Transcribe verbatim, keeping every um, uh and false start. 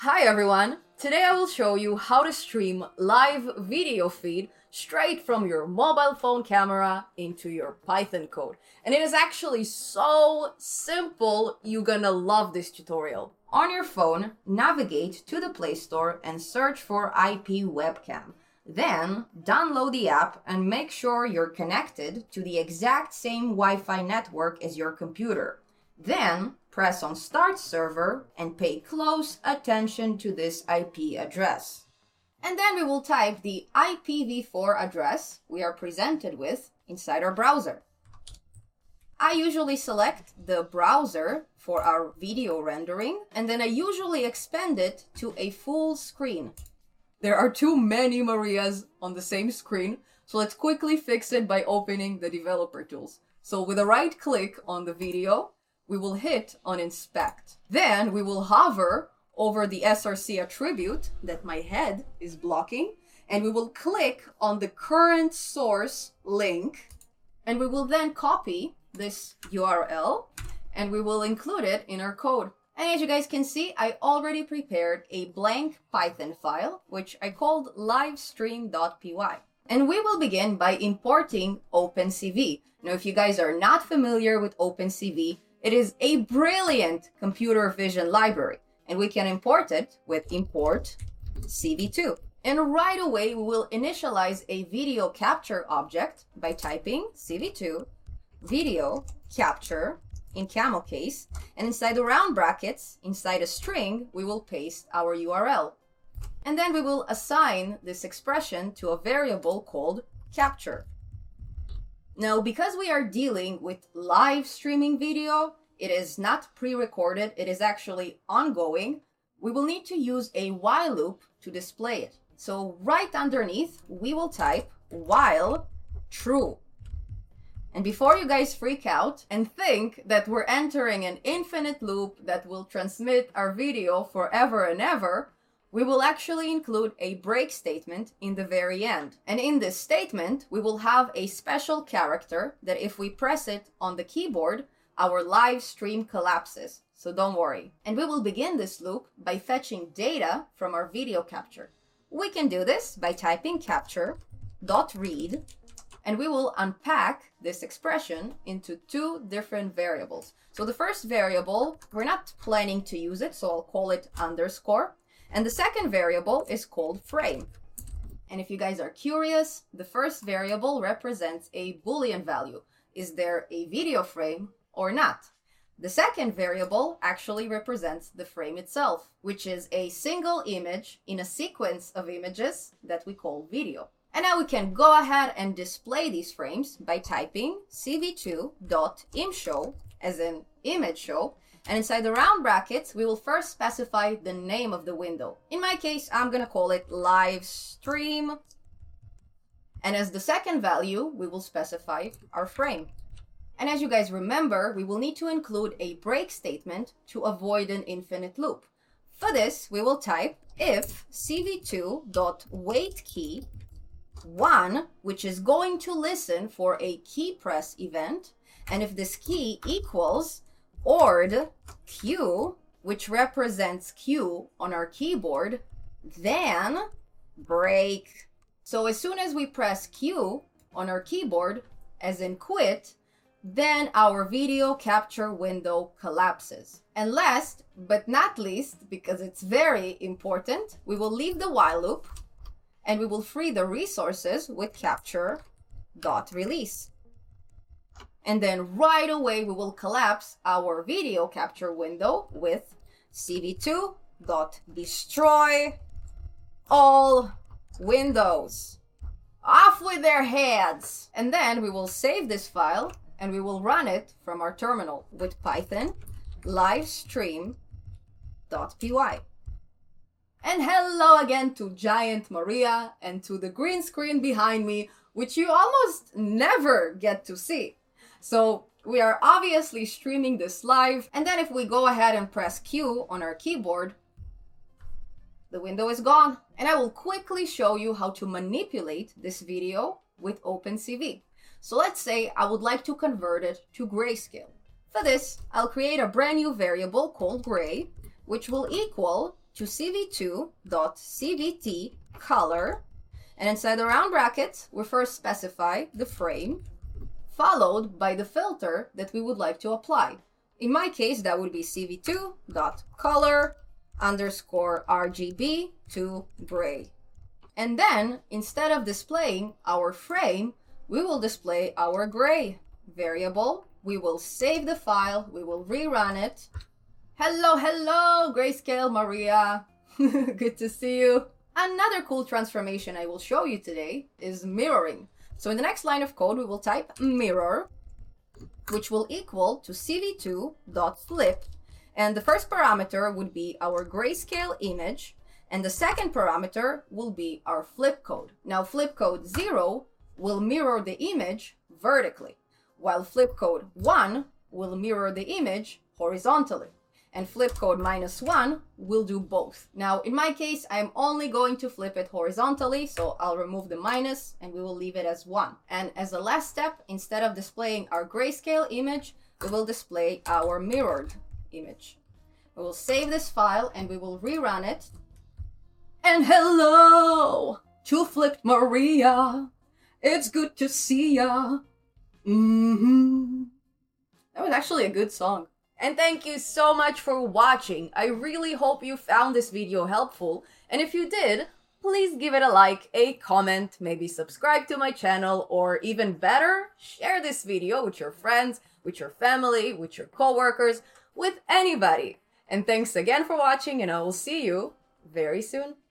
Hi everyone! Today I will show you how to stream live video feed straight from your mobile phone camera into your Python code. And it is actually so simple, you're gonna love this tutorial. On your phone, navigate to the Play Store and search for I P Webcam. Then, download the app and make sure you're connected to the exact same Wi-Fi network as your computer. Then, press on Start Server and pay close attention to this I P address. And then we will type the I P v four address we are presented with inside our browser. I usually select the browser for our video rendering, and then I usually expand it to a full screen. There are too many Marias on the same screen, so let's quickly fix it by opening the developer tools. So with a right click on the video, we will hit on Inspect. Then we will hover over the S R C attribute that my head is blocking, and we will click on the current source link, and we will then copy this U R L, and we will include it in our code. And as you guys can see, I already prepared a blank Python file, which I called livestream.py. And we will begin by importing OpenCV. Now, if you guys are not familiar with OpenCV, it is a brilliant computer vision library, and we can import it with import C V two. And right away, we will initialize a video capture object by typing C V two video capture in camel case, and inside the round brackets, inside a string, we will paste our U R L. And then we will assign this expression to a variable called capture. Now, because we are dealing with live streaming video, it is not pre-recorded, it is actually ongoing, we will need to use a while loop to display it. So right underneath, we will type while true. And before you guys freak out and think that we're entering an infinite loop that will transmit our video forever and ever, we will actually include a break statement in the very end. And in this statement, we will have a special character that if we press it on the keyboard, our live stream collapses. So don't worry. And we will begin this loop by fetching data from our video capture. We can do this by typing capture.read, and we will unpack this expression into two different variables. So the first variable, we're not planning to use it, so I'll call it underscore. And the second variable is called frame. And if you guys are curious, the first variable represents a Boolean value. Is there a video frame or not? The second variable actually represents the frame itself, which is a single image in a sequence of images that we call video. And now we can go ahead and display these frames by typing c v two dot imshow, as in image show, and inside the round brackets, we will first specify the name of the window. In my case, I'm gonna call it live stream. And as the second value, we will specify our frame. And as you guys remember, we will need to include a break statement to avoid an infinite loop. For this, we will type if c v two dot wait key one, which is going to listen for a key press event, and if this key equals ord q, which represents q on our keyboard, then break. So as soon as we press q on our keyboard, as in quit, then our video capture window collapses. And last but not least, because it's very important, we will leave the while loop and we will free the resources with capture.release. And then right away, we will collapse our video capture window with c v two dot destroy all windows. Off with their heads! And then we will save this file and we will run it from our terminal with Python livestream.py. And hello again to Giant Maria and to the green screen behind me, which you almost never get to see. So we are obviously streaming this live, and then if we go ahead and press Q on our keyboard, the window is gone. And I will quickly show you how to manipulate this video with OpenCV. So let's say I would like to convert it to grayscale. For this, I'll create a brand new variable called gray, which will equal to c v two dot c v t color, and inside the round bracket, we first specify the frame, followed by the filter that we would like to apply. In my case, that would be c v two dot color underscore R G B to gray. And then, instead of displaying our frame, we will display our gray variable. We will save the file, we will rerun it. Hello, hello, Grayscale Maria. Good to see you. Another cool transformation I will show you today is mirroring. So in the next line of code, we will type mirror, which will equal to c v two dot flip. And the first parameter would be our grayscale image, and the second parameter will be our flip code. Now, flip code zero will mirror the image vertically, while flip code one will mirror the image horizontally. And flip code minus one will do both. Now, in my case, I'm only going to flip it horizontally, so I'll remove the minus and we will leave it as one. And as a last step, instead of displaying our grayscale image, we will display our mirrored image. We will save this file and we will rerun it. And hello to Flipped Maria. It's good to see ya. Mm-hmm. That was actually a good song. And thank you so much for watching. I really hope you found this video helpful. And if you did, please give it a like, a comment, maybe subscribe to my channel, or even better, share this video with your friends, with your family, with your coworkers, with anybody. And thanks again for watching, and I will see you very soon.